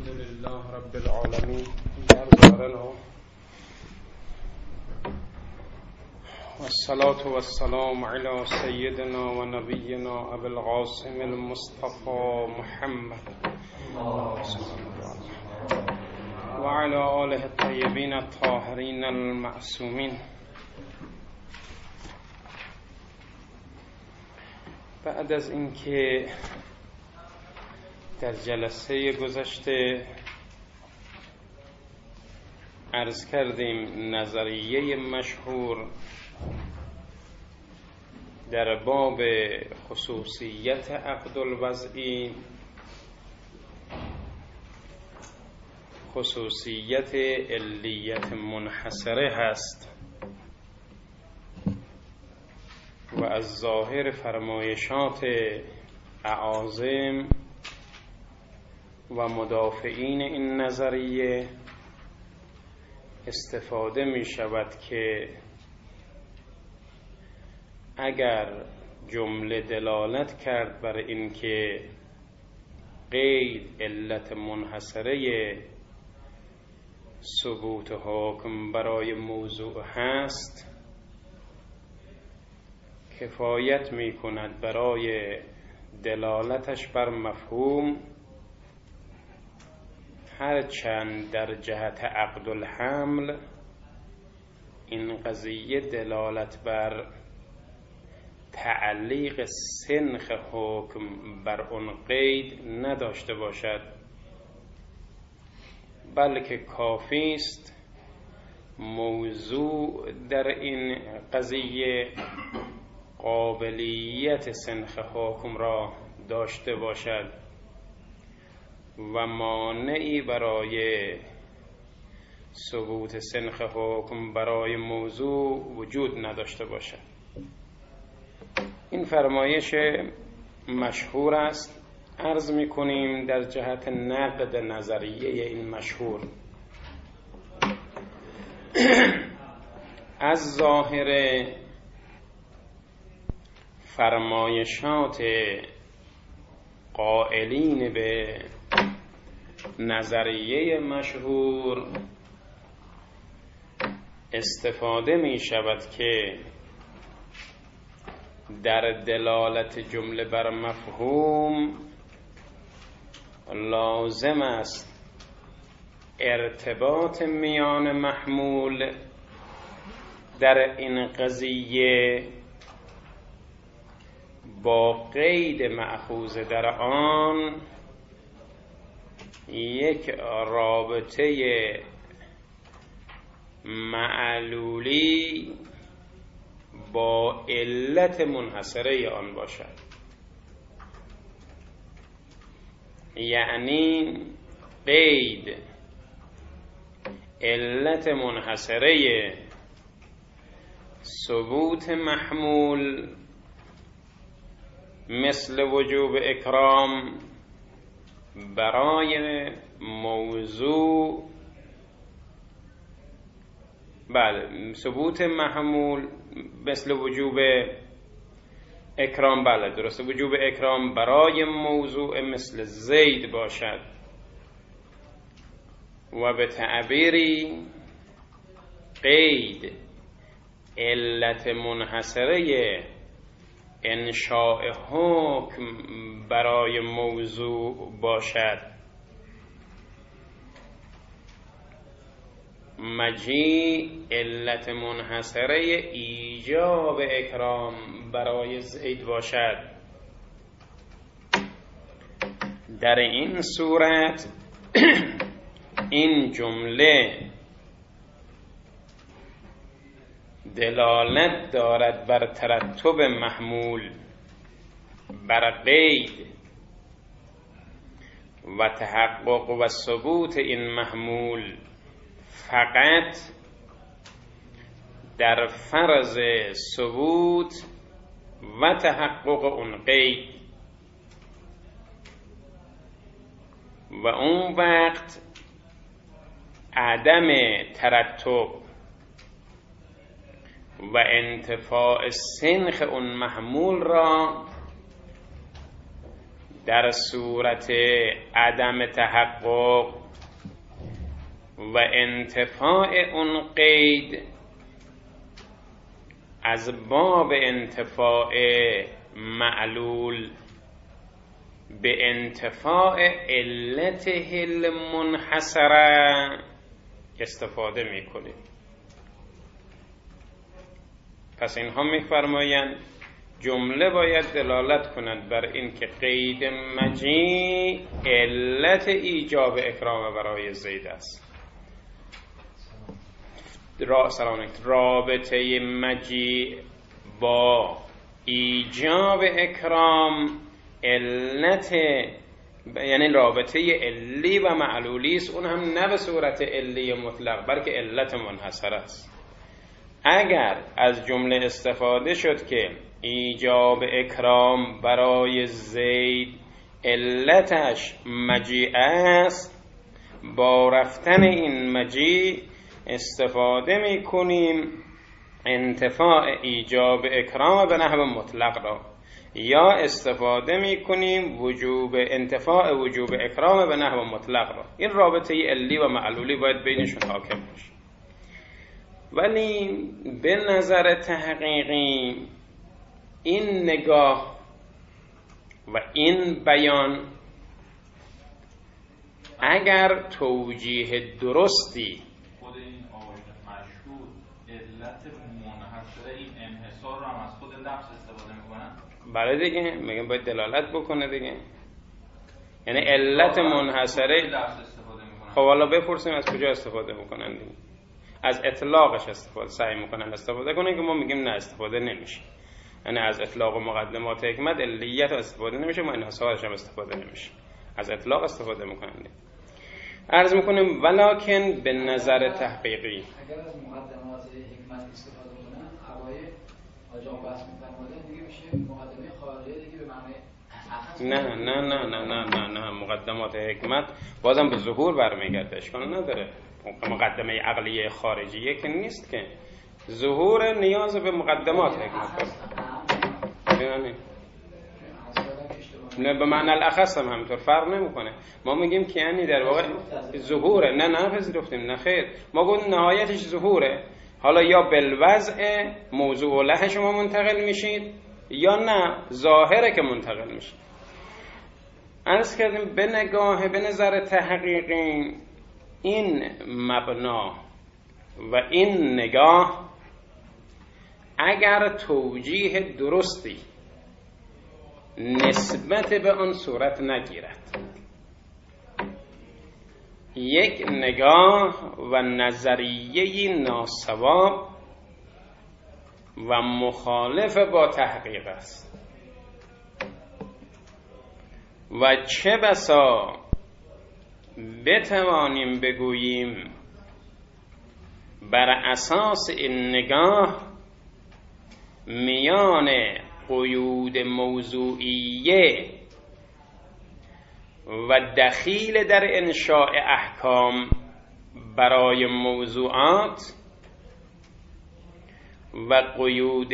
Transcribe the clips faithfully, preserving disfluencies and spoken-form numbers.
الحمد لله رب العالمين دربارنا والصلاة والسلام على سيدنا ونبينا أبي القاسم المصطفى محمد وعلى آله الطيبين الطاهرين المعصومين. بعد از اینکه در جلسه گذشته عرض کردیم نظریه مشهور در باب خصوصیت عقد الوضعی خصوصیت علیت منحصره هست و از ظاهر فرمایشات اعاظم و مدافعین این نظریه استفاده می شود که اگر جمله دلالت کرد بر اینکه قید علت منحصره ثبوت حکم برای موضوع هست، کفایت می کند برای دلالتش بر مفهوم، هرچند در جهت عقد الحمل این قضیه دلالت بر تعلیق سنخ حکم بر اون قید نداشته باشد، بلکه کافی است موضوع در این قضیه قابلیت سنخ حکم را داشته باشد و مانعی برای ثبوت سنخ حکم برای موضوع وجود نداشته باشد. این فرمایش مشهور است. عرض می کنیم در جهت نقد نظریه این مشهور از ظاهر فرمایشات قائلین به نظریه مشهور استفاده می شود که در دلالت جمله بر مفهوم لازم است ارتباط میان محمول در این قضیه با قید مأخوذ در آن یک رابطه معلولی با علت منحصره آن باشد. یعنی قید علت منحصره ثبوت محمول مثل وجوب اکرام برای موضوع، بله ثبوت محمول مثل وجوب اکرام، بله درسته، وجوب اکرام برای موضوع مثل زید باشد و به تعبیری قید علت منحصره انشاء حکم برای موضوع باشد. مجیء علت منحصره ایجاب اکرام برای زید باشد. در این صورت این جمله دلالت دارد بر ترتب محمول بر قید و تحقق و ثبوت این محمول فقط در فرض ثبوت و تحقق اون قید و اون وقت عدم ترتب و انتفاع سنخ اون محمول را در صورت عدم تحقق و انتفاع اون قید از باب انتفاع معلول به انتفاع علته المنحصره استفاده میکنیم. پس اینها میفرمایند جمله باید دلالت کند بر این که قید مجیء علت ایجاب اکرام برای زید است. را سلام علیکم. رابطه مجیء با ایجاب اکرام علت، یعنی رابطه علی و معلولی است، اون هم نه به صورت علی مطلق بلکه علت منحصر است. اگر از جمله استفاده شد که ایجاب اکرام برای زید علتش مجیء است، با رفتن این مجیء استفاده می کنیم انتفاع ایجاب اکرام به نحو مطلق را، یا استفاده می کنیم وجوب انتفاع وجوب اکرام به نحو مطلق را. این رابطه علی و معلولی باید بینشون حاکم باشه. ولی به نظر تحقیقی این نگاه و این بیان اگر توجیه درستی خود این آیه مشهور علت منحصره این انحصار رو هم از خود لفظ استفاده میکنن. بله دیگه، میگم باید دلالت بکنه دیگه، یعنی علت منحصره. خب حالا بپرسیم از کجا استفاده میکنن دیگه. از اطلاقش استفاده سعی میکنن استفاده کنن که ما میگیم نه استفاده نمیشه، یعنی از اطلاق و مقدمات حکمت علیت استفاده نمیشه، ما انحصارش هم استفاده نمیشه، از اطلاق استفاده میکنن. عرض میکنیم ولکن به نظر تحقیقی اگر از مقدمات حکمت استفاده کنن اوایل آجا بحث میفرمایند دیگه میشه مقدمه خارجه دیگه به معنی نه نه نه نه نه نه نه مقدمات حکمت بازم به ظهور برمیگرده، اشکال نداره. مقدمه عقلیه خارجیه که نیست که، ظهور نیاز به مقدمات حکمت داره. نه به معنی الاخص هم همینطور فرق نمیکنه. ما میگیم که یعنی در واقع ظهوره. نه نه پذیرفتیم، نه خیر، ما گفتیم نهایتش ظهوره. حالا یا بالوضع موضوع له شما منتقل میشید یا نه ظاهره که منتقل میشید. عرض کردیم به نگاه به نظر تحقیقی این مبنا و این نگاه اگر توجیه درستی نسبت به آن صورت نگیرد، یک نگاه و نظریه ناصواب و مخالف با تحقیق است. و چه بسا بتوانیم بگوییم بر اساس این نگاه میان قیود موضوعیه و دخیل در انشاء احکام برای موضوعات و قیود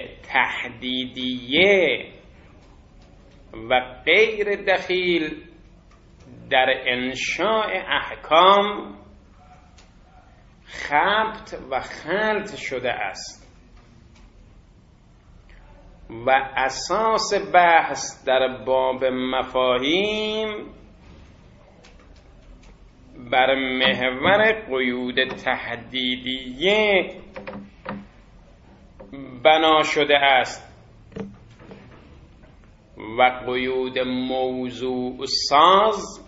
تحدیدیه و غیر دخیل در انشاء احکام خبط و خلط شده است و اساس بحث در باب مفاهیم بر محور قیود تحدیدیه بنا شده است و قیود موضوع ساز،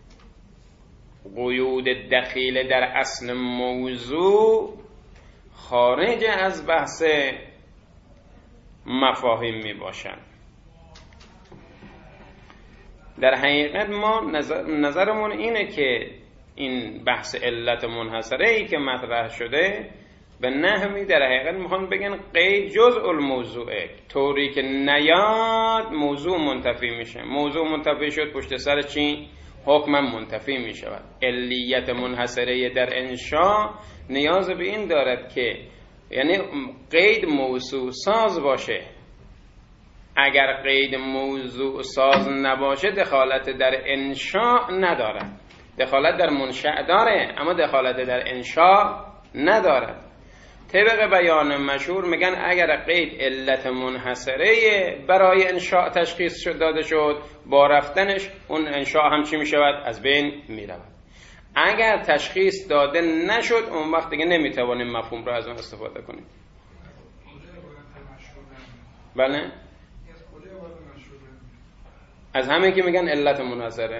قیود دخیل در اصل موضوع خارج از بحث مفاهیم می باشند. در حقیقت ما نظر نظرمون اینه که این بحث علت منحصره ای که مطرح شده به نحوی در حقیقت میخوان بگن قید جزء الموضوعه، طوری که نیاد موضوع منتفی میشه. موضوع منتفی شد پشت سر چی؟ حکم منتفی میشود. علیت منحصره در انشاء نیاز به این دارد که یعنی قید موضوع ساز باشه اگر قید موضوع ساز نباشه دخالت در انشاء نداره. دخالت در منشأ داره اما دخالت در انشاء نداره. طبق بیان مشهور میگن اگر قید علت منحصره برای انشاء تشخیص شد داده شد، با رفتنش اون انشاء هم چی میشود؟ از بین میرود. اگر تشخیص داده نشد اون وقت دیگه نمیتوانیم مفهوم رو از اون استفاده کنیم. بله؟ از همه که میگن علت منحصره.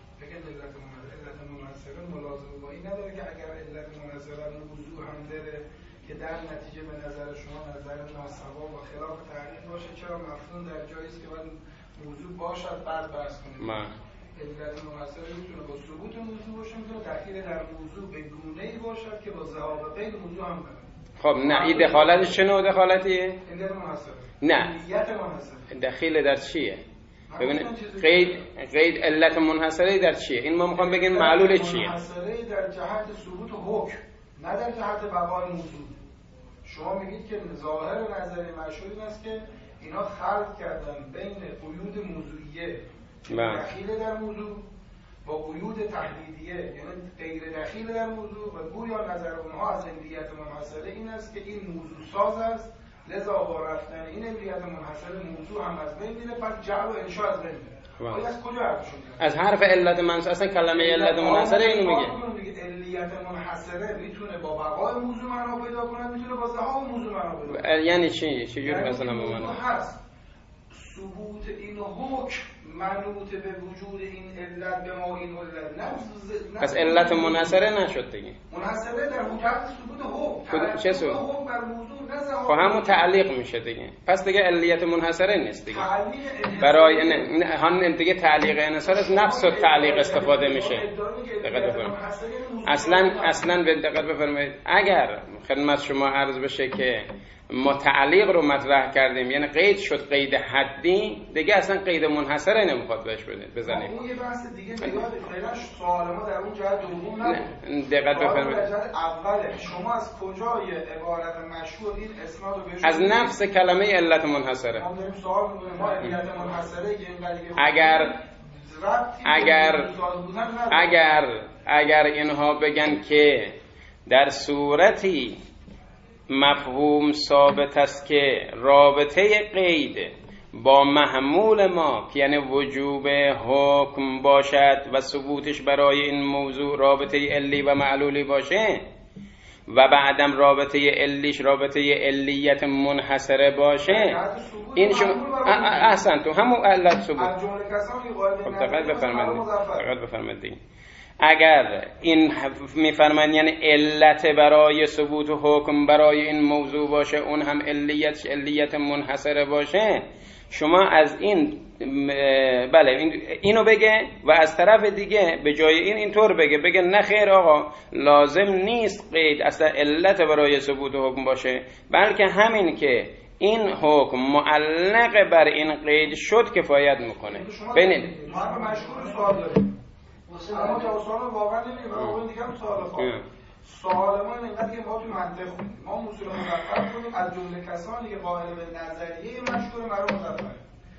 که در نتیجه به نظر شما نظر ناسوا و خلاف تحقیق باشه، چرا مفهوم در جایی است که باید موضوع باشد بعد بحث کنیم؟ من علت منحصره میتونه با ثبوت موضوع باشه، میتونه دخیل در موضوع به گونه‌ای باشد که با ذهاب قید موضوع هم بره. خب نه، این دخالتش چه نوع دخالتیه؟ علت منحصره. نه، علت منحصره دخیل در چیه؟ ببینید قید قید علت منحصره در چیه؟ این ما میخوام بگیم معلول چیه؟ منحصره در جهت ثبوت حکم، نه در جهت بقای موضوع. شما میگید که ظاهر نظری مشهور این است که اینا خلق کردن بین قیود موضوعیه دخیل در موضوع با قیود تحدیدیه یعنی غیر دخیل در موضوع، و گویا نظر اونها از علت منحصره این است که این موضوع ساز است، لذا با رفتن این علت منحصره موضوع هم از بین میره، پس جعل و انشاء از بین میره. آیا از کجا حرفشون میاد؟ از حرف علت منحصره. اصلا کلمه علت منحصره اینو میگه. علت منحصره میتونه با بقای موضوع معنا پیدا کنه، میتونه با ذهاب موضوع معنا پیدا کنه. یعنی چی؟ چجوری مثلا به من هست ثبوت این حکم منوط به وجود این علت به ما این علت نه. پس علت منحصره نشد دیگه. منحصره در حکم ثبوت حکم. چه ثبوت؟ حکم بر موضوع نه ذهاب. خب همون تعلیق میشه دیگه. پس دیگه علت منحصره نیست دیگه. برای نه هان دیگه تعلیق انحصار از نفس و تعلیق استفاده میشه. دقت بفرمایید. اصلا اصلا به دقت بفرمایید. اگر خدمت شما عرض بشه که ما تعلیق رو مطرح کردیم یعنی قید شد قید حدی، دیگه اصلا قید منحصره نمیخواد بهش بزنیم. اون یه بحث دیگه نگاه فعلا سوال ما در اون جهت دوم نبود. دقت بفرمایید. در جهت اوله شما از کجای عبارت مشهور این اسناد رو بهش از نفس کلمه علت منحصره. ما داریم سوال می‌کنیم ما علت منحصره که اینقدر اگر اگر اگر اگر اینها بگن که در صورتی مفهوم ثابت است که رابطه قید با محمول ما یعنی وجوب حکم باشد و ثبوتش برای این موضوع رابطه علی و معلولی باشه و بعدم رابطه علیش رابطه علیت منحصره باشه، این شما احسن تو همون علت ثبوت. خب دقت بفرمایید دقت بفرمایید. اگر این میفرمایند یعنی علت برای ثبوت حکم برای این موضوع باشه اون هم علیت علیت منحصره باشه، شما از این بله این اینو بگه و از طرف دیگه به جای این اینطور بگه بگه نه خیر آقا لازم نیست قید اصلا علت برای ثبوت حکم باشه، بلکه همین که این حکم معلق بر این قید شد کفایت میکنه. ببینید ما مشکور سوال داریم اما جواب سوال واقعا نمیدونم اون دیگه هم سوال خواهد. سوال ما اینقدر که ما تو منطق خوندیم ما اصول مظفر کنیم از جمله کسانی که قائل به نظریه مشهور مرحوم مظفر.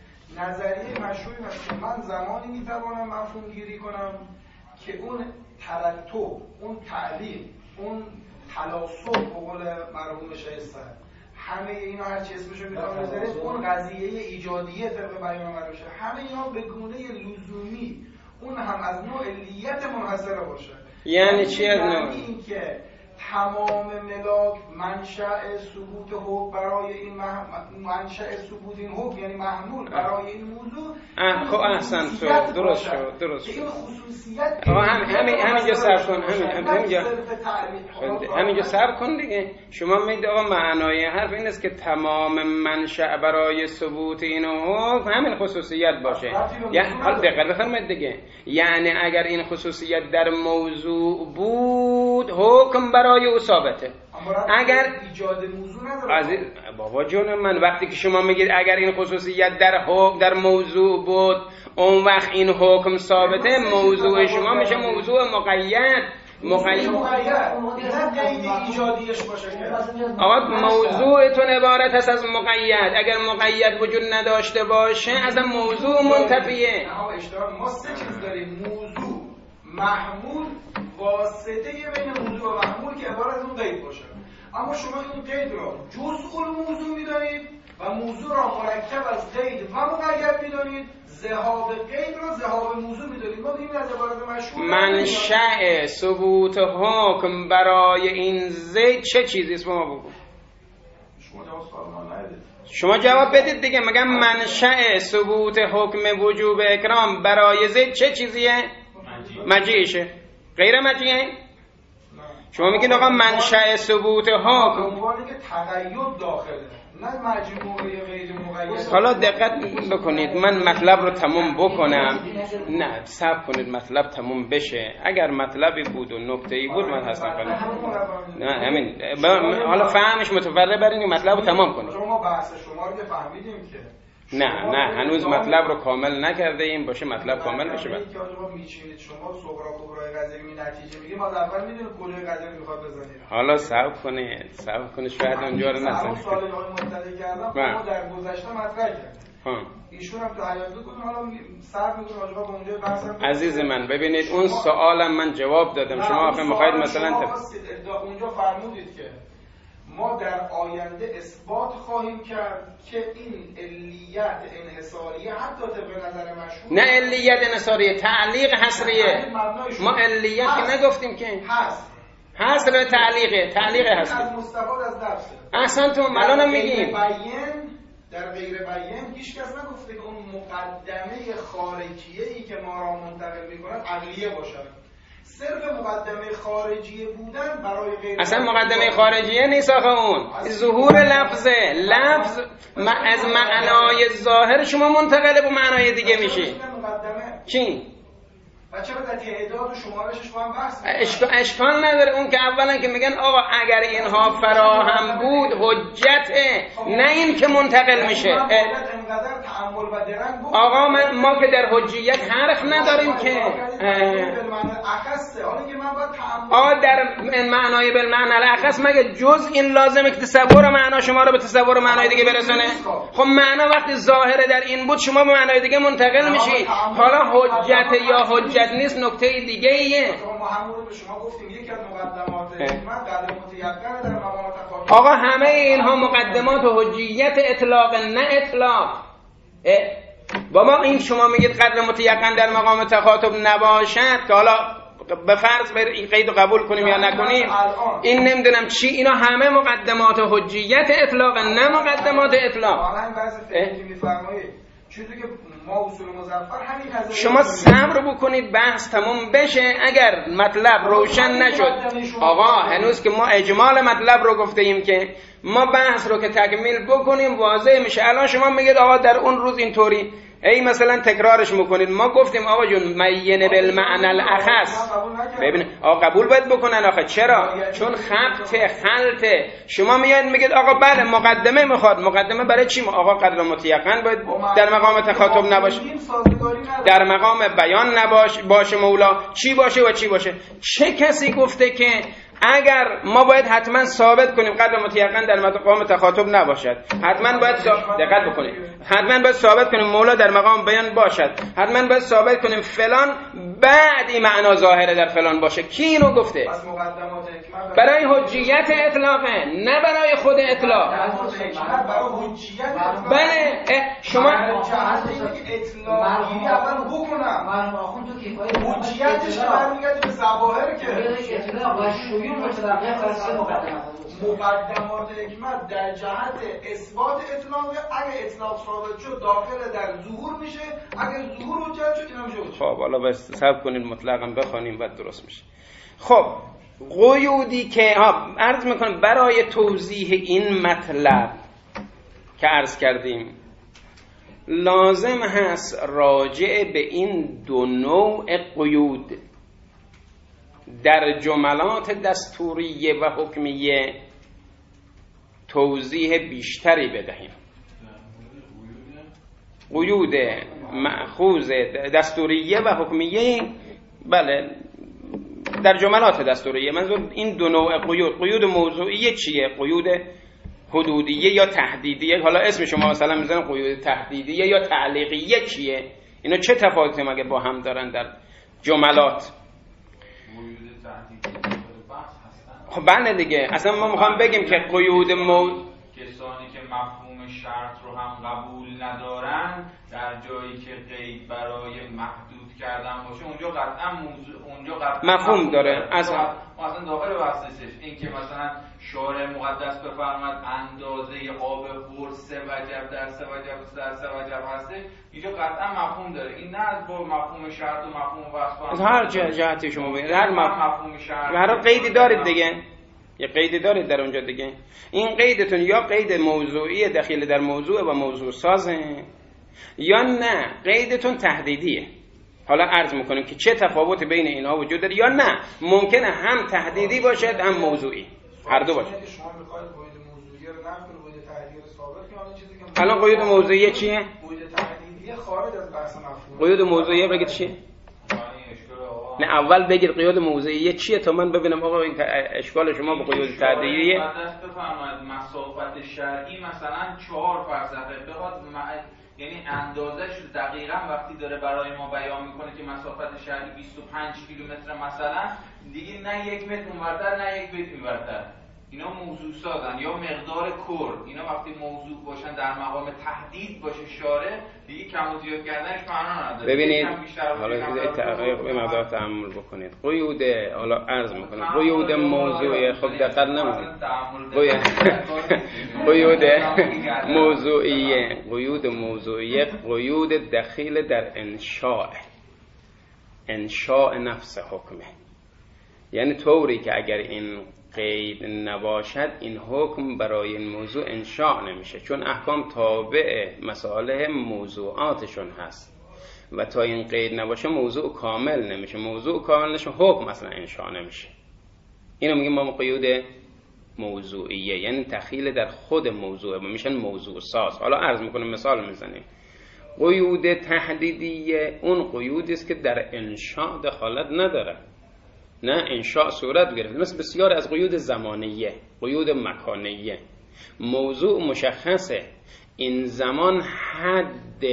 نظریه مشهور این است که من زمانی میتوانم مفهوم گیری کنم که اون ترتب، اون تعلیق، اون تلاصق به قول مرحوم شایسته همه اینا هر چی اسمشو میذارم بذارید اون قضیه ایجادیه طبق بیان مرحوم همه اینا به گونه لزومی اون هم از نوع علیت منحصره باشه. یعنی چی از نوع؟ یعنی این که تمام ملاک منشأ ثبوت حکم برای این مح... منشأ ثبوت این حکم یعنی محمول برای این موضوع خب احسن تو درست شد درست شد. این خصوصیت آقا هم همین همینجا صبر کن همین همینجا همینجا صبر کن دیگه. شما میگید آقا معنای حرف این است که تمام منشأ برای ثبوت این حکم همین خصوصیت باشه. یعنی حال دقت بفرمایید دیگه، یعنی اگر این خصوصیت در موضوع بود حکم برای او ثابته. اگر ایجاد موضوع نداره بابا جون من وقتی که شما میگید اگر این خصوصیت در حکم در موضوع بود اون وقت این حکم ثابته، موضوع شما میشه موضوع مقید مقید نه قید ایجادیش باشه که آقا موضوعتون عبارت است از مقید. اگر مقید وجود نداشته باشه از موضوع منتفیه. ما سه چیز داریم: موضوع، محمول، واسطه بین موضوع و محمول که عبارت از اون قید باشه. اما شما این قید را جزء الموضوع می‌دانید و موضوع را مرکب از قید و مقید می‌دانید. ذهاب قید را ذهاب موضوع می‌دانید. ما دیگه از عبارت مشهور منشأ ثبوت حکم برای این زید چه چیزی است؟ ما بگو. شما جواب سوال ما ندید. شما جواب بدید دیگه. میگم منشأ ثبوت حکم وجوب اکرام برای زید چه چیزیه؟ مجیعشه. غیر مجیعه؟ شما میگید آقا منشأ ثبوت حکم عنوانی که تقید داخله، نه مجموعه غیر مقید. حالا دقت بکنید، من مطلب رو تموم بکنم. نه صبر کنید مطلب تموم بشه. اگر مطلبی بود و نکته‌ای بود من هستم کنم. نه همین حالا فهمش متفرع برین مطلب رو تمام کنید. شما بحث شما رو فهمیدیم که نه نه هنوز مطلب رو کامل نکرده ایم. باشه مطلب کامل بشه بعد که آقا میچینید شما صغرا کبرای قضیه می نتیجه میگه ما اول میدونیم کجای قضیه میخواد بزنید. حالا صبر کنید صبر کنید شاید اونجا رو نزنید. سوال آقای مطلع کردم ما در گذشته مطرح کردیم. ایشون هم تو حیات کنه حالا صبر میکنه راجع به اونجا بحث. عزیز من ببینید اون سوالم من جواب دادم. شما آخه میخواید مثلا اونجا فرمودید که ما در آینده اثبات خواهیم کرد که این علیت انحصاریه حتی طبق نظر مشهور نه علیت انحصاریه، تعلیق حصریه. ما علیت که نگفتیم که هست هست رو تعلیقه تعلیق هست از مستفاد از درسه. احسنتم الانم میگیم بین در غیر بیان هیچ کس نگفته که اون مقدمه خارجیه‌ای که ما را منتقل می‌کند عقلیه باشد. صرف مقدمه خارجی بودن برای غیر اصلا مقدمه خارجیه نیست آخه اون ظهور لفظه. لفظ از معنای ظاهر شما منتقل به معنای دیگه میشی. چی؟ و چرا در تعداد و شمارشش با هم بحث اشکال اشکال نداره. اون که اولا که میگن آقا اگر اینها فراهم بود حجته، نه این که منتقل میشه. آقا من ما که در حجیت حرف نداریم که آقا در معنای بالمعنی الاخص مگه جز این لازمه که تصور معنا شما رو به تصور معنای دیگه برسونه؟ خب معنا وقتی ظاهره در این بود شما به معنای دیگه منتقل میشی. حالا حجت یا حجت نیست نکته دیگه ایه. ما همون به شما گفتیم یکی از مقدمات من قدر متیقن در مقام تخاطب. آقا همه اینها مقدمات و حجیت اطلاق نه اطلاق. بابا این شما میگید قدر متیقن در مقام تخاطب نباشد که حالا به فرض بر این قید رو قبول کنیم یا نکنیم این نمیدونم چی، اینا همه مقدمات و حجیت اطلاق نه مقدمات اطلاق. حالا این بعضی فکری که میفرمایید چیزی که ما اصول مظفر همین قضیه شما صبر بکنید بحث تموم بشه. اگر مطلب روشن نشد آقا هنوز که ما اجمال مطلب رو گفته ایم که ما بحث رو که تکمیل بکنیم واضح میشه. الان شما میگید آقا در اون روز اینطوری ای مثلا تکرارش میکنید. ما گفتیم آقا جون مین بالمعنی الاخص. ببین آقا قبول باید بکنن. آخه چرا؟ چون خبط خلط. شما میاد میگید آقا بله مقدمه میخواد. مقدمه برای چی؟ آقا قدر متیقن باید در مقام تخاطب نباشه، در مقام بیان نباشه، باشه مولا چی باشه و چی باشه. چه کسی گفته که اگر ما باید حتما ثابت کنیم قدر متیقن در مقام تخاطب نباشد؟ حتما باید ثابت دقت بکنید. حتما باید ثابت کنیم مولا در مقام بیان باشد. حتما باید ثابت کنیم فلان بعد این معنا ظاهره در فلان باشه. کی اینو گفته؟ برای حجیت اطلاقه نه برای خود اطلاق. برای حجیت بله شما اطلاقی اول بکنم من آخوند تو کیفای حجیتش برمیگرده به ظواهر که اطلاق و شیوع متلقی فرض مقدمات حکمت در جهت اثبات اطلاق. اگه اطلاق ثابت شد داخل در ظهور میشه، اگه ظهور حجت شد اینا میشه. خب حالا بس صبر کنید مطلقاً بخونیم بعد درست میشه. خب قیودی که ها عرض میکنم برای توضیح این مطلب که عرض کردیم لازم هست راجع به این دو نوع قیود در جملات دستوریه و حکمیه توضیح بیشتری بدهیم. قیود مأخوذ دستوریه و حکمیه بله در جملات دستوریه. منظور این دو نوع قیود، قیود موضوعیه چیه؟ قیود حدودیه یا تهدیدیه. حالا اسم شما مثلا میذارن قیود تهدیدیه یا تعلیقیه چیه؟ اینا چه تفاوتی مگه با هم دارن در جملات؟ قیود تهدیدی بحث هستن. خب بله دیگه، اصلا ما میخوام بگیم که قیود مو کسانی که مفهوم شرط رو هم قبول ندارن در جایی که قید برای محدود کردن باشه اونجا قطعا موضوع اونجا قطعا مفهوم, مفهوم داره. داره. اصلا مثلا داخل بحثش این که مثلا شارع مقدس بفرماد اندازه آب بر سه وجب در سه وجب در سه وجب هسته، اینجا قطعا مفهوم داره. این نه از با مفهوم شرط و مفهوم وصف از هر جهتی شما ببینید هر مفهوم شرط هر قیدی دارید دیگه، یه قیدی دارید در اونجا دیگه. این قیدتون یا قید موضوعی دخیل در موضوع و موضوع سازه یا نه قیدتون تهدیدیه. حالا عرض میکنیم که چه تفاوت بین اینها وجود داره، یا نه ممکنه هم تهدیدی باشد هم موضوعی، هر دو باشه. شما میخواید قید موضوعی رو نقل قید تهدیدی رو ثابت کنید، چیزی که الان قید موضوعی چیه؟ قید تهدیدی خارج از بحث مفهوم. قید موضوعی بگید چیه؟ نه اول بگید قید موضوعی چیه تا من ببینم آقا این اشکال شما به قید تهدیدیه. دست بفرمایید مسافت شرعی مثلا چهار فرسخه بخواد یعنی اندازش رو دقیقاً وقتی داره برای ما بیان میکنه که مسافت شهری بیست و پنج کیلومتر مثلا، دیگه نه یک متر اونورتر نه یک متر اینورتر، اینا موضوع سازن. یا مقدار کل، اینا وقتی موضوع باشن در مقام تهدید باشه شارع، دیگه کم و زیاد کردنش معنا نداره. ببینید حالا یه تحقیق به مقدار تأمل بکنید. قیود حالا عرض میکنم قیود موضوعی خب دقت نمونید. قیود موضوعی قیود موضوعی قیود دخیل در انشاء انشاء نفس حکمه، یعنی طوری که اگر این قید نباشد این حکم برای این موضوع انشاء نمیشه، چون احکام تابع مصالح موضوعاتشون هست و تا این قید نباشه موضوع کامل نمیشه. موضوع کامل نشه حکم اصلا انشاء نمیشه. اینو میگیم ما قیود موضوعیه، یعنی تخیل در خود موضوع میشن موضوع ساز. حالا عرض میکنم مثال میزنیم. قیود تهدیدیه اون قیودی است که در انشاء دخالت نداره، نه انشاء صورت گرفت، مثل بسیار از قیود زمانیه، قیود مکانیه. موضوع مشخصه، این زمان حد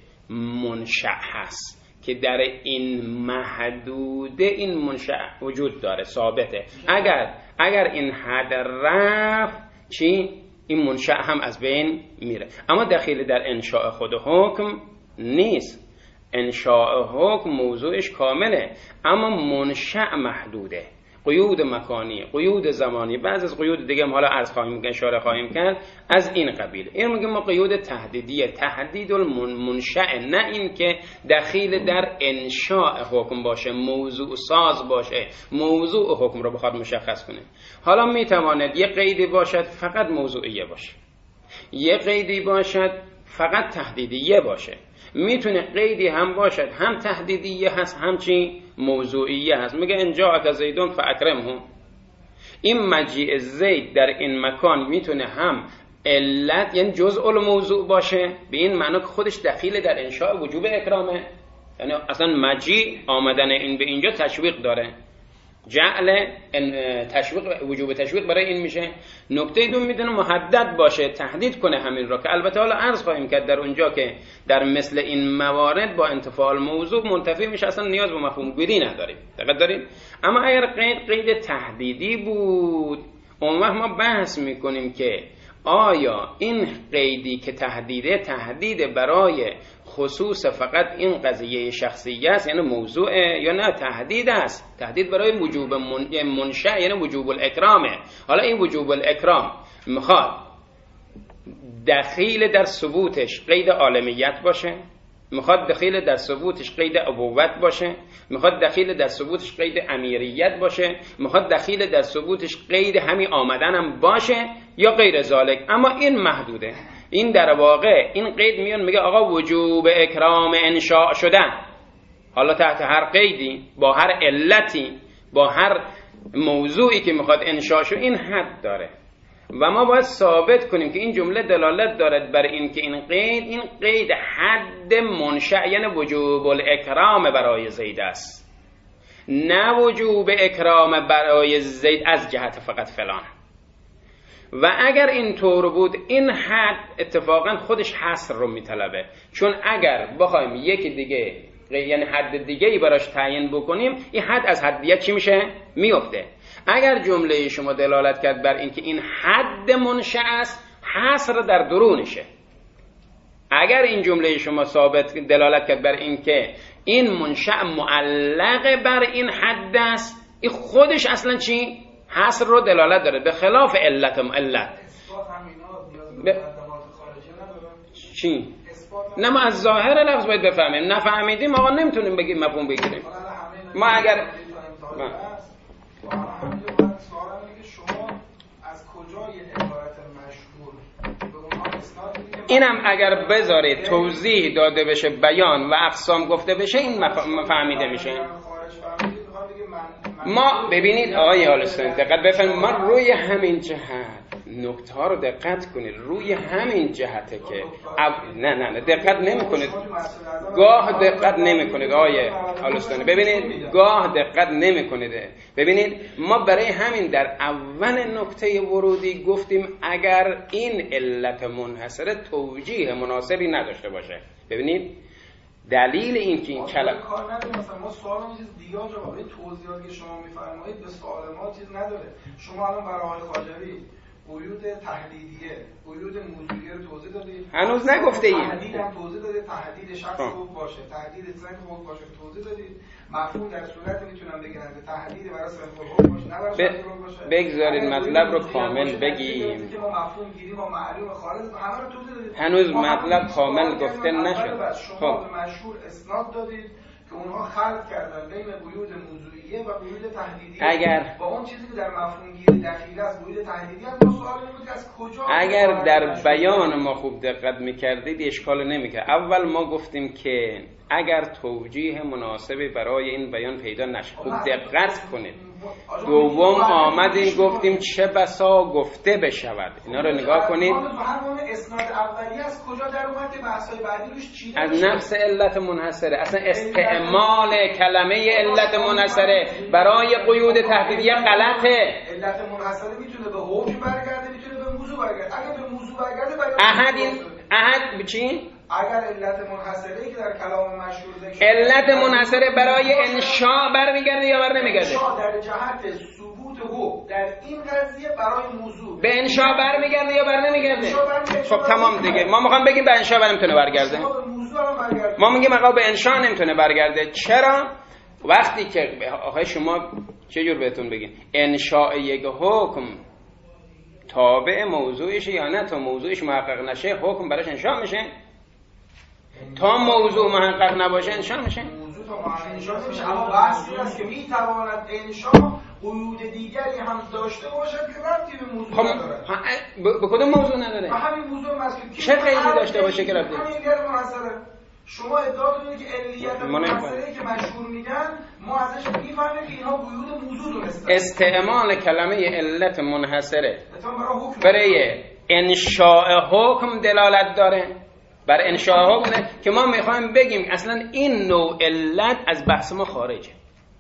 منشأ هست که در این محدوده این منشأ وجود داره، ثابته. اگر اگر این حد رفت چی؟ این منشأ هم از بین میره. اما دخیل در انشاء خود حکم نیست. انشاء حکم موضوعش کامله اما منشأ محدوده. قیود مکانی، قیود زمانی، بعض از قیود دیگه هم حالا عرض خواهیم اشاره خواهیم کرد از این قبیل. این میگیم ما قیود تهدیدیه، تهدید المنشأ، نه این که دخیل در انشاء حکم باشه، موضوع ساز باشه، موضوع حکم رو بخواد مشخص کنه. حالا میتواند یه قیدی باشد فقط موضوعیه باشه، یه قیدی باشد فقط تهدیدیه باشه، میتونه قیدی هم باشد هم تهدیدیه هست هم چی؟ موضوعیه هست. میگه ان جاءک زیدون فاکرمه، این مجیء زید در این مکان میتونه هم علت یعنی جزء الموضوع باشه، به این معنی که خودش دخیل در انشاء وجوب اکرامه، یعنی اصلا مجیء آمدن این به اینجا تشویق داره، جعل تشویق وجوب تشویق برای این میشه. نکته دوم میتونه محدد باشه، تهدید کنه همین را، که البته حالا عرض خواهیم کرد در اونجا که در مثل این موارد با انتفاع الموضوع منتفی میشه، اصلا نیاز به مفهوم گویی نداریم. دقت داریم. اما اگر قید قید تهدیدی بود، اون وقت ما بحث میکنیم که آیا این قیدی که تهدیده تهدید برای خصوص فقط این قضیه شخصیه است یعنی موضوع، یا نه تهدید است، تهدید برای وجوب من... منشأ یعنی وجوب الاکرامه. حالا این وجوب الاکرام میخواد دخیل در ثبوتش قید عالمیت باشه، میخواد دخیل در ثبوتش قید ابوت باشه، میخواد دخیل در ثبوتش قید امیریت باشه، میخواد دخیل در ثبوتش قید همین آمدنم باشه یا غیر ذالک. اما این محدوده. این در واقع این قید میون میگه آقا وجوب اکرام انشاء شدن، حالا تحت هر قیدی با هر علتی با هر موضوعی که میخواد انشاء شد این حد داره و ما باید ثابت کنیم که این جمله دلالت دارد بر این که این قید این قید حد منشأ یعنی وجوب الاکرام برای زید است. نه وجوب اکرام برای زید از جهت فقط فلان. و اگر اینطور بود این حد اتفاقا خودش حصر رو میطلبه، چون اگر بخوایم یکی دیگه یعنی حد دیگه ای براش تعیین بکنیم این حد از حدیت چی میشه؟ میفته. اگر جمله شما دلالت کرد بر اینکه این حد منشأ است، حصر در درونشه. اگر این جمله شما ثابت دلالت کرد بر اینکه این منشأ معلق بر این حد است، این خودش اصلا چی؟ حصر رو دلالت داره، به خلاف علت علت. ب... چی؟ نه ما از ظاهر لفظ باید بفهمیم، نفهمیدیم آقا نمیتونیم بگیم مفهوم بگیریم. ما اگر ما... اینم اگر بذاره توضیح داده بشه، بیان و اقسام گفته بشه، این فهمیده میشه. ما ببینید آقای هالستانی دقت بفرمایید، ما روی همین جهت نکته ها رو دقت کنید، روی همین جهته که اب... نه نه نه دقت نمی کنید، گاه دقت نمی کنید آقای هالستانی، ببینید گاه دقت نمی کنید. ببینید ما برای همین در اول نکته ورودی گفتیم اگر این علت منحصره توجیه مناسبی نداشته باشه. ببینید دلیل این که این کلمه کار نداره، مثلا ما سوال چیز دیگه جواب این توضیحاتی که شما میفرمایید به سوال ما چیز نداره. شما الان برای آقای خواجوی قیود تحدیدیه، قیود موضوعیه رو توضیح دادید، هنوز نگفته ایم. تحدید هم توضیح دادید، تحدید شخص خوب باشه، تحدید سن خوب باشه توضیح دادید. مفهوم در صورت میتونم بگم که تحدید برای سن خوب باشه، نه برای شخص خوب باشه. بگذارید مطلب رو کامل بگیم. که ما مفهوم گیریم و معلوم خارج همه رو توضیح دادید. هنوز مطلب کامل گفته نشد. شما به مشهور اسناد دادید که اونها خلط کردن بین قیود موضوعیه و قیود تحدیدیه. اگر با اون چیزی که در مفهوم گیری دخیل است قیود تحدیدی است، ما سوال این بود که از کجا اگر در بیان ما خوب دقت می‌کردید اشکال نمی‌کرد. اول ما گفتیم که اگر توجیه مناسبی برای این بیان پیدا نشه، خوب دقت کنید. دوم آمدیم گفتیم چه بسا گفته بشود. اینا رو نگاه کنید. اسناد اولیه از کجا در اومد که بحث‌های بعدی روش چیده از نفس علت منحصره. اصلا استعمال کلمه علت منحصره برای قیود تحدیدیه غلطه. علت منحصره میتونه به حکم برگرده، میتونه به موضوع برگرده. اگه به موضوع برگرده بیان احد این احد چی؟ اگر علت منحصره که در کلام مشهور ذکر علت منحصره برای انشاء برمیگرده یا بر نمیگرده؟ انشاء در جهت ثبوت حکم در این قضیه برای موضوع به انشاء برمیگرده یا بر نمیگرده؟ خب تمام دیگه. ما میخوام بگیم به انشاء بر نمیتونه برگرده. ما میگیم آقا به انشاء نمیتونه برگرده. چرا؟ وقتی که آقا شما چه جور بهتون بگیم انشاء یک حکم تابع موضوعشه یا نه؟ تا موضوعش محقق نشه حکم براش انشاء میشه؟ تا موضوع محقق نباشه انشاء میشه؟ موضوع تا محقق انشاء نمیشه، اما بحثی است که میتواند انشاء قیود دیگری هم داشته باشد که ربطی به موضوع خب نداره. به کدوم موضوع نداره؟ به همین موضوع مسئله چه قیدی داشته باشه که ربطی؟ همین غیر منحصره. شما ادعا دارید که علیت منحصره که مشهور میگن ما ازش میفهمیم که اینها قیود موضوع دونستن. استعمال کلمه علت منحصره برای انشاء حکم دلالت داره، بر انشاء حکم که ما میخوایم بگیم اصلا این نوع علت از بحث ما خارجه.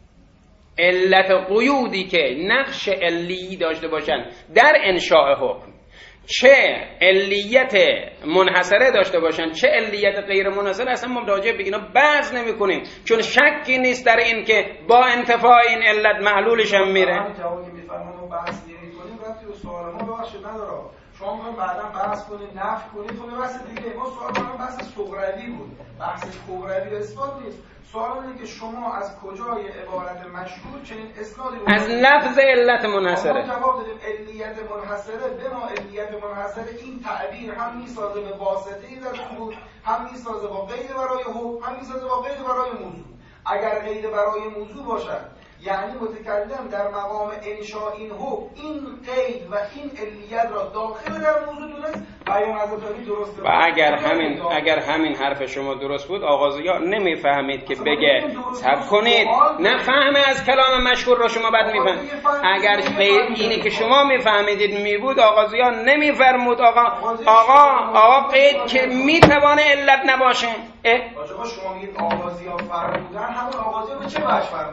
علت قیودی که نقش علی داشته باشن در انشاء حکم، چه علیت منحصره داشته باشن چه علیت غیر منحصره، اصلا ما راجع به اینا بحث نمی کنیم، چون شکی نیست در این که با انتفاع این علت معلولش هم میره. جوابی میفرمایید بحث نمی کنیم ربطی به سوال ما ببخشید نداره. شما میخواید بعدا بحث کنید نفی کنید خب بحث دیگه. ما سوال ما بحث صغروی بود، بحث کبروی اثبات نیست. سوال اینه که شما از کجای عبارت مشهور چنین اسنادی رو از لفظ علت منحصره ما جواب دادیم علیت منحصره به ما علیت منحصره این تعبیر هم میسازه به واسطه‌ای در ثبوت، هم میسازه با قید برای حکم، هم میسازه با قید برای موضوع. اگر قید برای موضوع باشد یعنی متکلم در مقام انشاء این حکم این قید و این علیت را داخل در موضوع دونست بیان از اتاری درسته. و اگر همین اگر همین حرف شما درست بود آغازیا نمیفهمید که بگه صبر کنید، نه فهم از کلام مشهور را شما بعد میفهمید. اگر اینی که شما میفهمیدید می بود آغازیا نمیفرمود آقا آقا آقا قید که میتوانه علت نباشه. اه شما میگید آغازیا فرمودن، همون آغازیا به چه وجه فرمودن؟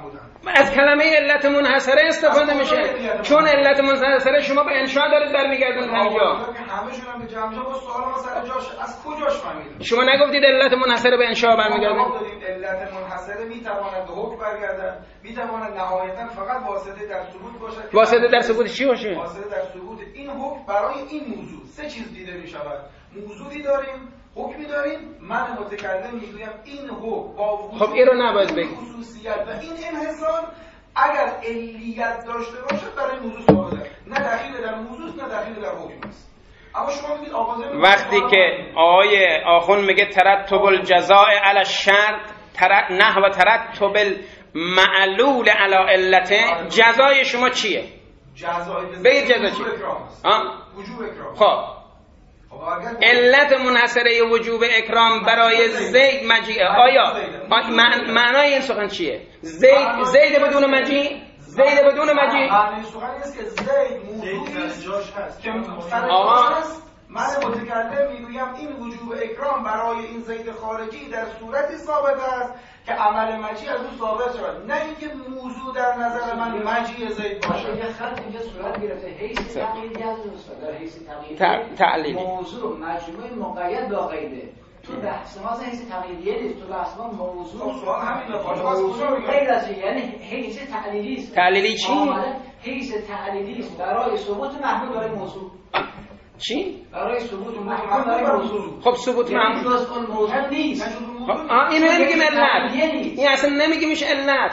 از کلمه علت منحصره استفاده میشه، چون علت منحصره شما به انشاء دارید برمیگردونید همینجا. همه‌شون هم به جمع شد، با سوال ما سر جاش، از کجاش فهمیدید؟ شما نگفتید علت منحصره به انشاء برمیگردونید؟ ما داریم علت منحصره میتواند به حکم برگردد، میتواند نهایتا فقط واسطه در ثبوت باشد. واسطه در ثبوت چی باشه؟ واسطه در ثبوت این حکم برای این موضوع سه چیز دیده میشود. موضوعی داریم، حکمی داریم، من متکلم میگویم این حکم با وجود خب این رو نباید بگید. خصوصیت و این انحصار اگر علیت داشته باشد برای موضوع ثابته، نه دخیل در موضوع نه دخیل در حکم است. اما شما میگید آغاز وقتی که آقای آخوند میگه ترتب الجزاء علی الشرط نحو ترتب المعلول علی علته، جزای شما چیه؟ جزای بگید جزا چیه؟ وجوب اکرام. خب علت منحصره وجوب اکرام برای زید مجیعه. آیا معنای این سخن چیه؟ زید زید بدون مجیع؟ زید بدون مجیع؟ معنی سخن اینه که زید موضوعی است که سر جاش است. من متکلم میگویم این وجوب اکرام برای این زید خارجی در صورتی ثابت است که عمل مجیع از اون ثابت شود، نه اینکه موضوع در نظر من مجیع زید باشه. یه خط اینجا صورت گرفته حیث تقلیدی از در حیث تقلیدی تعلیلی موضوع مجموعه مقید با قیده. تو بحث ما حیث تقلیدیه نیست، تو بحث ما موضوع سوال همین باشه. موضوع غیر از این، یعنی حیث تعلیلی است. تعلیلی چی؟ حیث تعلیلی است برای ثبوت محمول برای موضوع. چی؟ برای ثبوت محمول برای موضوع. خب ثبوت محمول جز اون موضوع نیست. آه اینو نمیگیم علت، این اصلا نمیگیمش علت.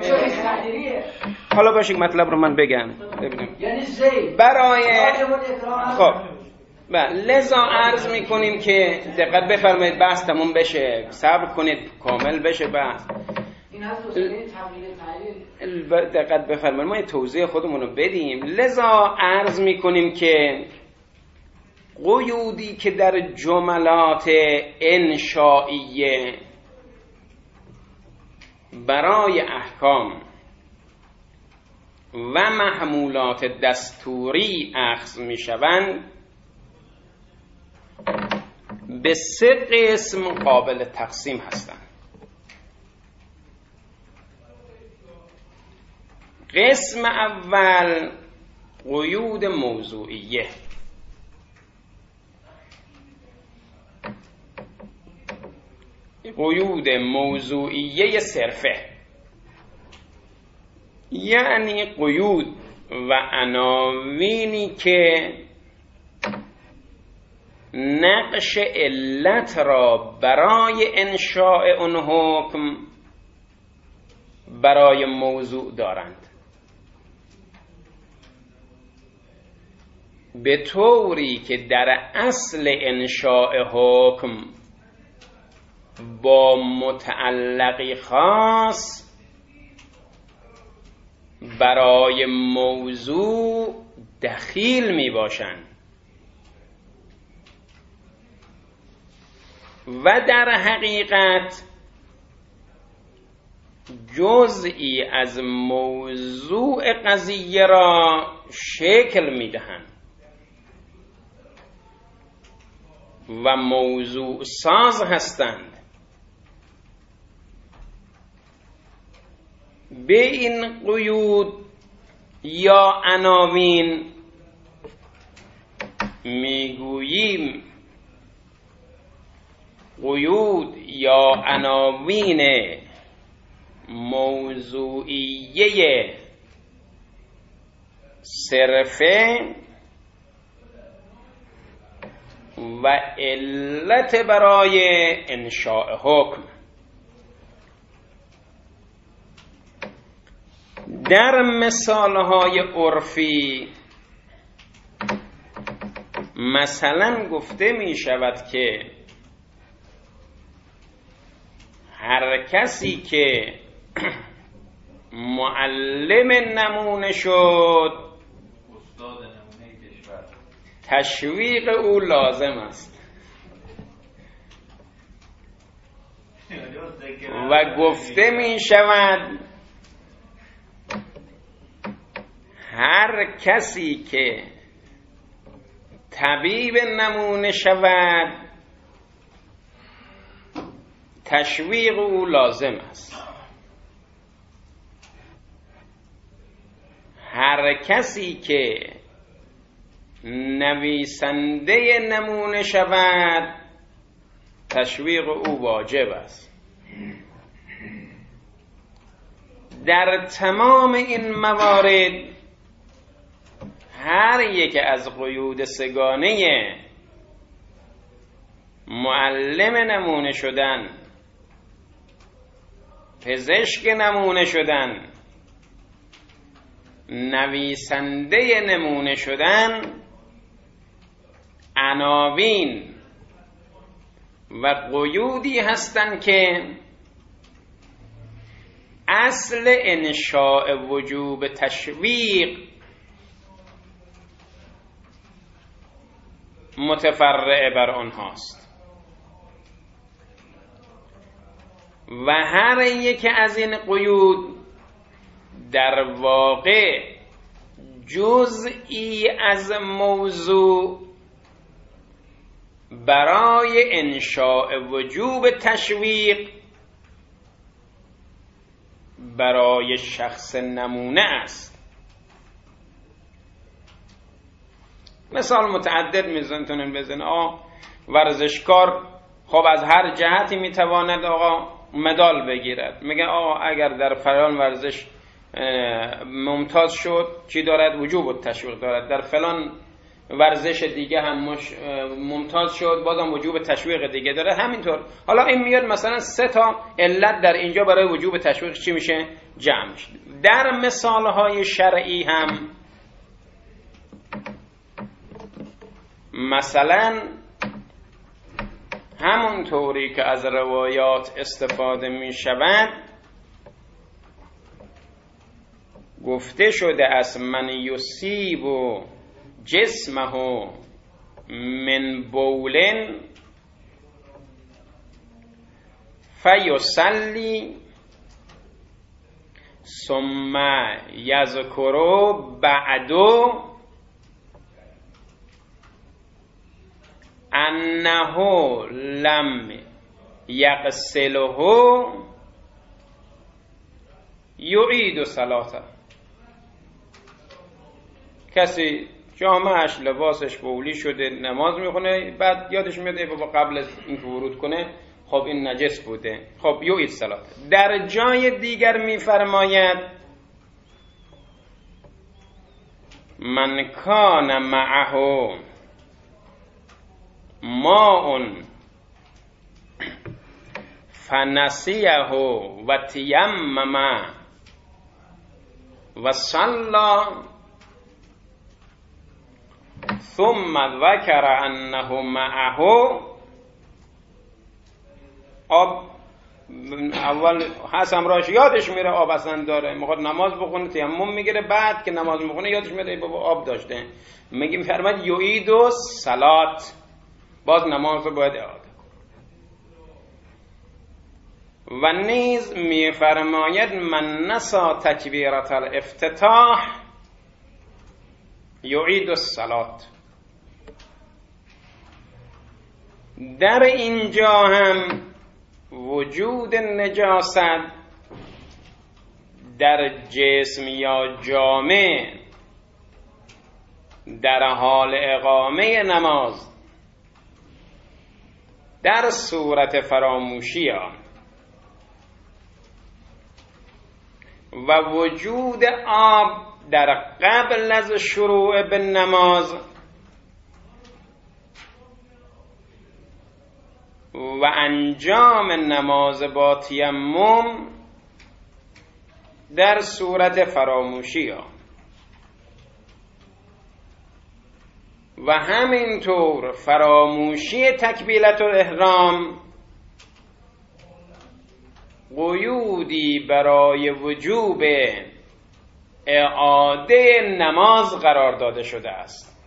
حالا باشه مطلب رو من بگم ببینیم. یعنی زید برای خب بله لذا عرض میکنیم که دقت بفرمایید بحث تموم بشه، صبر کنید کامل بشه بحث. این از تملیل دقت بفرمایید ما توضیح خودمون رو بدیم. لذا عرض میکنیم که قیودی که در جملات انشائیه برای احکام و محمولات دستوری اخذ می شوند به سه قسم قابل تقسیم هستند. قسم اول قیود موضوعیه. قیود موضوعیه صرفه، یعنی قیود و عناوینی که نقش علت را برای انشاء اون حکم برای موضوع دارند، به طوری که در اصل انشاء حکم با متعلقی خاص برای موضوع دخیل می باشند و در حقیقت جزئی از موضوع قضیه را شکل می دهند و موضوع ساز هستند. به این قیود یا عناوین میگوییم قیود یا عناوین موضوعیه صرفه و علت برای انشاء حکم. در مثالهای عرفی مثلا گفته می شود که هر کسی که معلم نمونه شد تشویق او لازم است و گفته می شود هر کسی که طبیب نمونه شود تشویق او لازم است. هر کسی که نویسنده نمونه شود تشویق او واجب است. در تمام این موارد هر یک از قیود سگانه معلم نمونه شدن، پزشک نمونه شدن، نویسنده نمونه شدن، عناوین و قیودی هستند که اصل انشاء وجوب تشویق متفرع بر آنهاست و هر یک از این قیود در واقع جزئی از موضوع برای انشاء وجوب تشویق برای شخص نمونه است. مثال متعدد میزنتونن بزن. آقا ورزشکار خب از هر جهتی میتواند آقا مدال بگیرد. میگه آقا اگر در فلان ورزش ممتاز شد چی دارد؟ وجوب التشویق دارد. در فلان ورزش دیگه هم مش... ممتاز شد بازم وجوب تشویق دیگه داره. همینطور حالا این میاد مثلا سه تا علت در اینجا برای وجوب تشویق چی میشه؟ جمع میشه. در مثالهای شرعی هم مثلا همون طوری که از روایات استفاده می شود گفته شده از من یصیب جسمه من بولن فیصلی ثم یذکر بعدو انه لم یغسله یعید صلاته. کسی جامعش لباسش بولی شده نماز میخونه بعد یادش میاد بابا قبل از اینکه ورود کنه خب این نجس بوده، خب یعید صلاته. در جای دیگر میفرماید من کان معه ماء فنسیه و تیمم و صلی ثم ذکر انه معه آب اول هست امراش یادش میره آب اصلا داره میخواد نماز بخونه تیمم میگیره بعد که نماز میخونه یادش میره بابا آب داشته میگیم فرماد یعید و صلات باز نماز رو باید اعاده کن. و نیز میفرماید من نسا تکبیرت الافتتاح یعید الصلات. در اینجا هم وجود نجاست در جسم یا جامع در حال اقامه نماز در صورت فراموشی ها و وجود آب در قبل از شروع به نماز و انجام نماز با تیمم در صورت فراموشی ها و همینطور فراموشی تکبیرت الاحرام قیودی برای وجوب اعاده نماز قرار داده شده است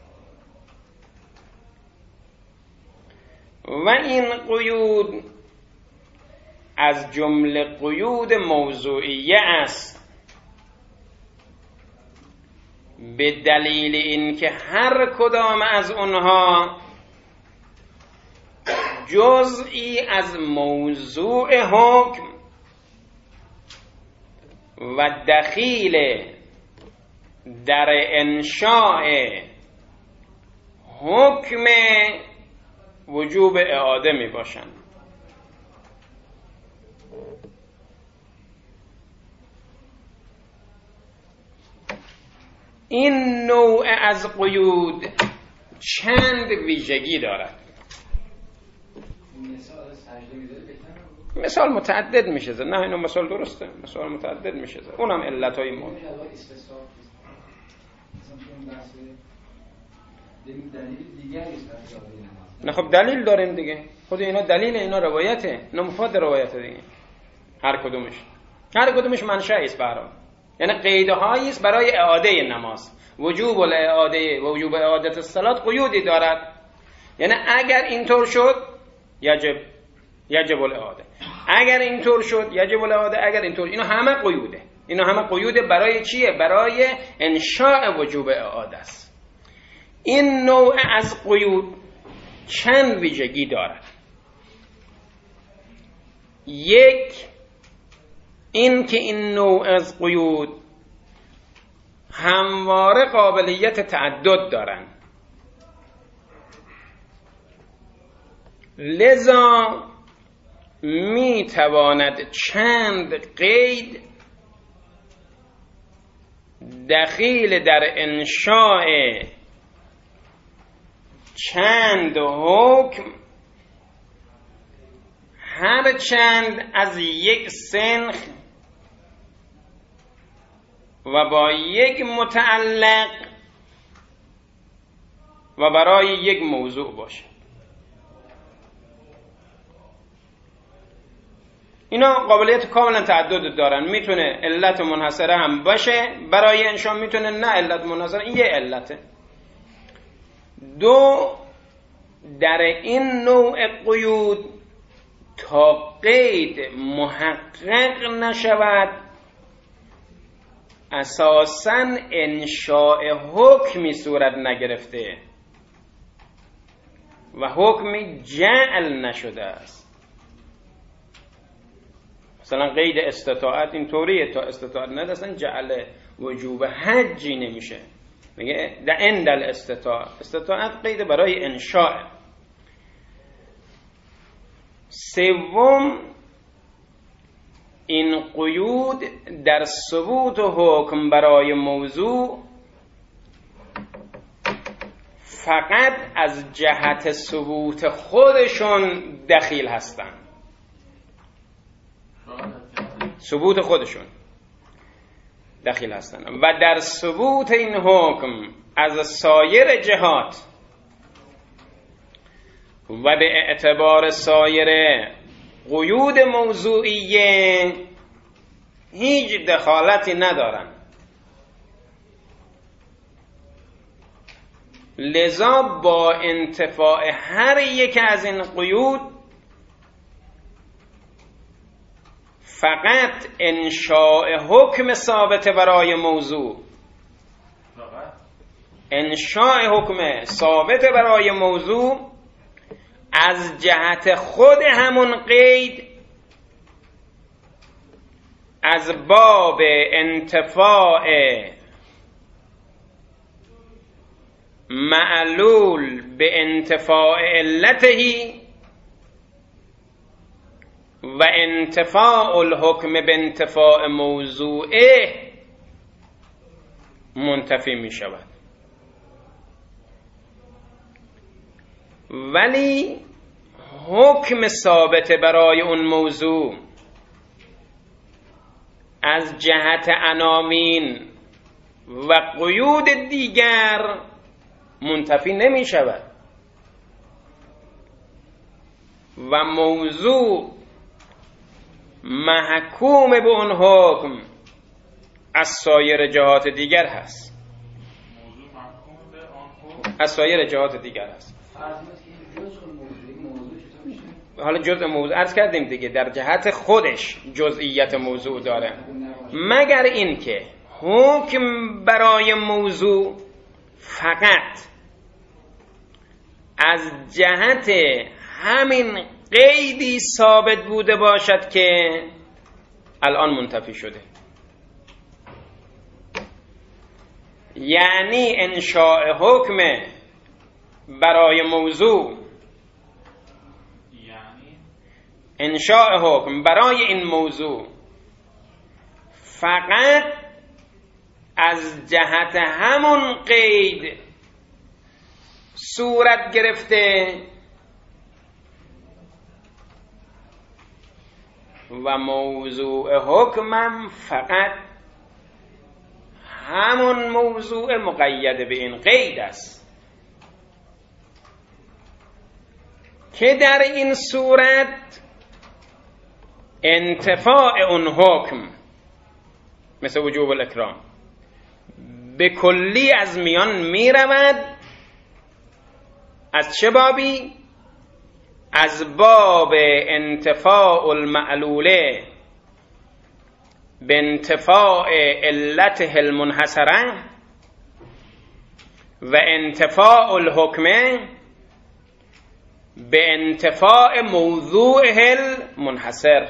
و این قیود از جمله قیود موضوعیه است به دلیل اینکه هر کدام از اونها جزئی از موضوع حکم و دخیل در انشاء حکم وجوب اعاده می باشند. این نوع از قیود چند ویژگی دارد. مثال متعدد میشه زد. نه اینو مثال درسته، مثال متعدد میشه زد. اونم علتای ما. نه خب دلیل داریم دیگه. خود اینا دلیل، اینا روایته، اینا مفاد روایته دیگه. هر کدومش هر کدومش منشأ است برام، یعنی قیدهایی است برای اعاده نماز. وجوب الاعاده و وجوب اعاده الصلات قیودی دارد، یعنی اگر اینطور شد یجب یجب الاعاده، اگر اینطور شد یجب الاعاده، اگر اینطور. اینا همه قیوده، اینا همه قیوده برای چیه؟ برای انشاء وجوب اعاده است. این نوع از قیود چند ویژگی دارد. یک، این که این نوع از قیود همواره قابلیت تعدد دارند، لذا می تواند چند قید دخیل در انشاء چند حکم هر چند از یک سنخ و با یک متعلق و برای یک موضوع باشه. اینا قابلیت کاملا تعدد دارن. میتونه علت منحصره هم باشه برای انشاء، میتونه نه علت منحصره، این یه علته. دو، در این نوع قیود تا قید محقق نشود اساساً انشاء حکمی صورت نگرفته و حکمی جعل نشده است. مثلا قید استطاعت این طوریه، تا استطاعت ندستن جعل وجوب حجی نمیشه، میگه در عند الاستطاعت. استطاعت قید برای انشاء. سوم، این قیود در ثبوت حکم برای موضوع فقط از جهت ثبوت خودشون دخیل هستند. ثبوت خودشون دخیل هستند و در ثبوت این حکم از سایر جهات و به اعتبار سایر قیود موضوعیه هیچ دخالتی ندارن. لذا با انتفاع هر یک از این قیود فقط انشاء حکم ثابت برای موضوع، انشاء حکم ثابت برای موضوع از جهت خود همون قید از باب انتفاع معلول به انتفاع علته و انتفاع الحکم به انتفاع موضوعه منتفی می شود. ولی حکم ثابت برای اون موضوع از جهت عناوین و قیود دیگر منتفی نمی شود و موضوع محکوم به اون حکم از سایر جهات دیگر هست. از سایر جهات دیگر هست. حالا جزء موضوع عرض کردیم دیگه، در جهت خودش جزئیت موضوع داره، مگر این که حکم برای موضوع فقط از جهت همین قیدی ثابت بوده باشد که الان منتفی شده. یعنی انشاء حکم برای موضوع، یعنی انشاء حکم برای این موضوع فقط از جهت همون قید صورت گرفته و موضوع حکمم فقط همون موضوع مقید به این قید است که در این صورت انتفاع اون حکم مثل وجوب الاکرام به کلی از میان می رود. از چه بابی؟ از باب انتفاع المعلوله به انتفاع علته المنحصره و انتفاع الحکمه به انتفاع موضوعه المنحصر.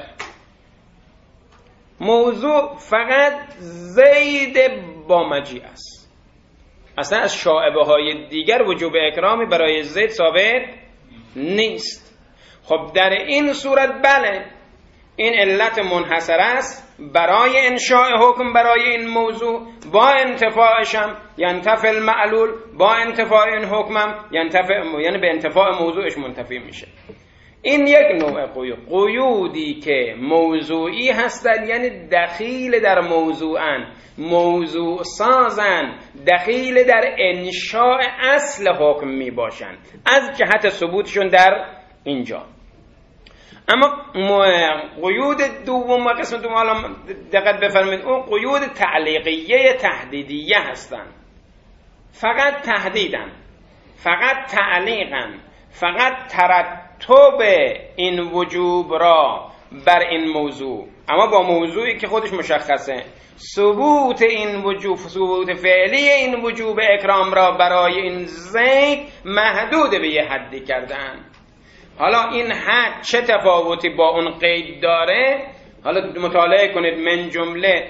موضوع فقط زید با مجیء است، اصلا از شائبه های دیگر وجوب اکرامی برای زید ثابت نیست. خب در این صورت بله این علت منحصر است برای انشاء حکم برای این موضوع، با انتفاعشم ینتفع المعلول، با انتفاع این حکمم ینتفع، یعنی به انتفاع موضوعش منتفی میشه. این یک نوع قیود، قیودی که موضوعی هستند، یعنی دخیل در موضوعن، موضوع سازن، دخیل در انشاء اصل حکم می باشند از جهت ثبوتشون در اینجا. اما قیود دوم و قسم دوم حالا دقت بفرمایید، اون قیود تعلیقیه تهدیدیه هستند، فقط تهدیدن، فقط تعلیقن، فقط ترتب این وجوب را بر این موضوع، اما با موضوعی که خودش مشخصه. ثبوت این وجوب، ثبوت فعلی این وجوب اکرام را برای این زید محدود به یه حدی کردن. حالا این حد چه تفاوتی با اون قید داره؟ حالا مطالعه کنید. من جمله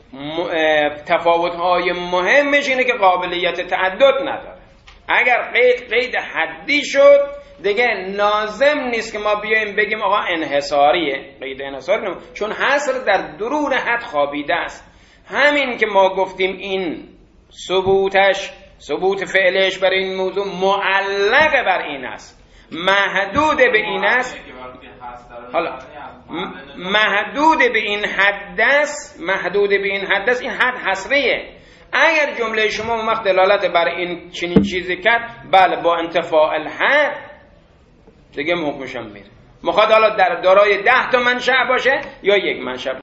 تفاوت‌های مهمش اینه که قابلیت تعدد نداره. اگر قید قید حدی شد دیگه لازم نیست که ما بیایم بگیم آقا انحصاریه، قید انحصاری، چون حصر در درون حد خوابیده است. همین که ما گفتیم این ثبوتش، ثبوت فعلش برای این موضوع معلق بر این است، محدود به این است. حالا محدود به این حد است، محدود به این حد است، این حد حصریه. اگر جمله شما اون وقت دلالت بر این چنین چیزی کرد، بله با انتفاع الحد دیگه حکمش هم میره. مخواد حالا در دارای ده تا منشأ باشه یا یک منشأ.